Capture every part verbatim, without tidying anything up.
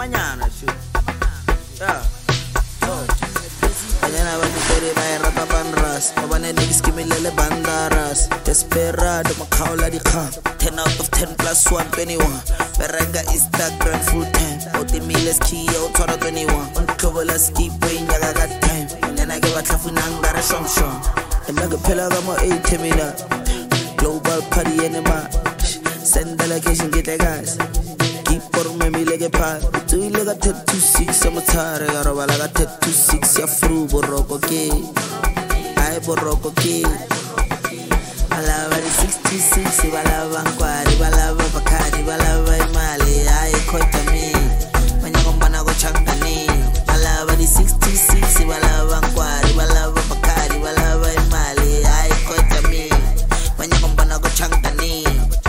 Amanyana shit. Yeah. Oh. Mañana va mi tori va a rata panras. Obane niggas give me lele bandaras. Desperado makaula di kha. Ten out of ten plus one twenty-one. Berenga Instagram full time. Oti miles kiyo tora twenty-one. On trouble as keep waiting yaga got time. Mañana que va tafunanga shom shom. Emaga pela gamo eight minutes. Global party enema. Send the location get the guys. Keep for me like a pie. Do you like a tattoo six? I'm a tare. I roll like a tattoo six. Ya fru borroco ke. I borroco ke. I love the sixty-six. I love Anquari. I love Bacari. I love Mali. I quite a me. When you come on, I go champani. I love the sixty-six. I love Anquari. I love Bacari. I love Mali. I quite a me. When you come on, I go champani.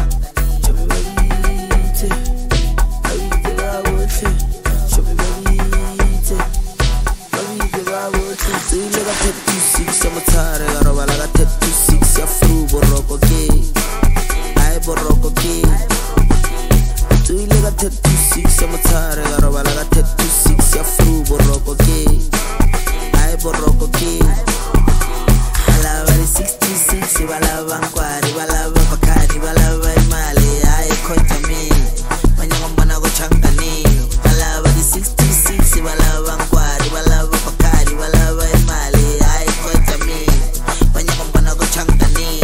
Do you like a tattoo six? I'm a tare. I roll like a tattoo six. Ya fru borroco ke. I borroco ke. Do you like a tattoo six? I'm a tare. I roll like a tattoo six. Ya fru borroco ke. I borroco ke. I love the sixty-six. I love Anquari. I love Bacari. I love Mali. I quite a me. When you come on, I go champani. I love the sixty-six. I love Anquari. I love Bacari. I love Mali. I quite a me. When you come on, I go champani.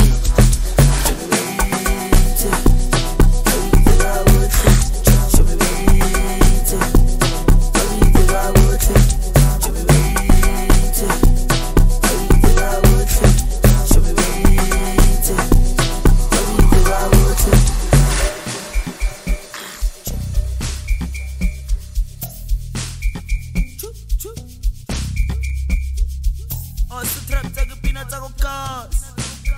Oh, it's the trap, take a peanut, take a gas.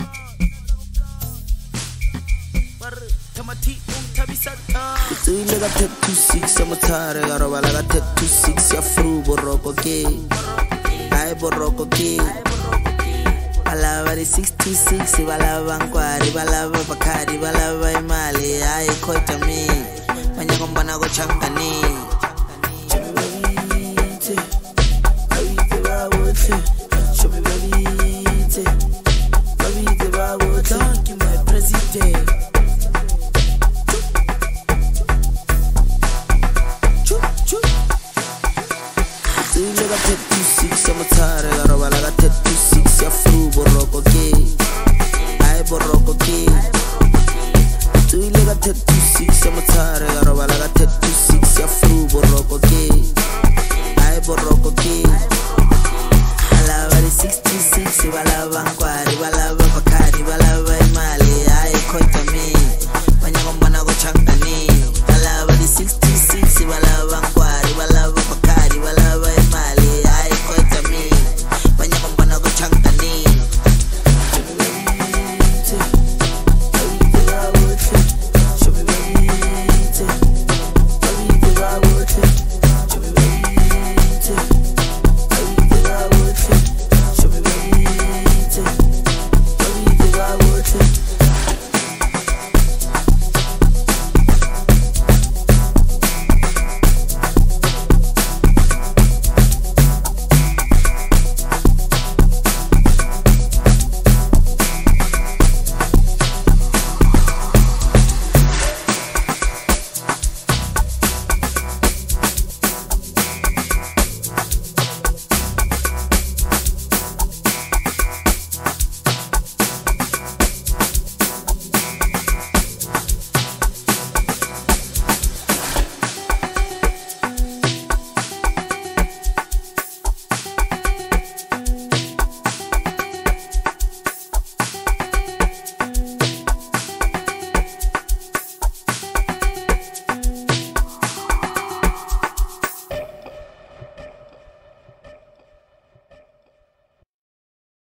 Do you like a tattoo six? I'm a tare. I roll like a tattoo six. Ya fru borroco ke. I borroco ke. I love the sixty-six. I love Anquari. I love Bacari. I love Mali. I quite a me. When you come on, I go champani. Show me baby, baby, the bravo, thank you, my president. Do you like a tattoo six? I'm a tare. I roll like a tattoo six. Ya fru borroco ke. I borroco ke. Do you like a tattoo six? I'm a tare. I roll like a tattoo.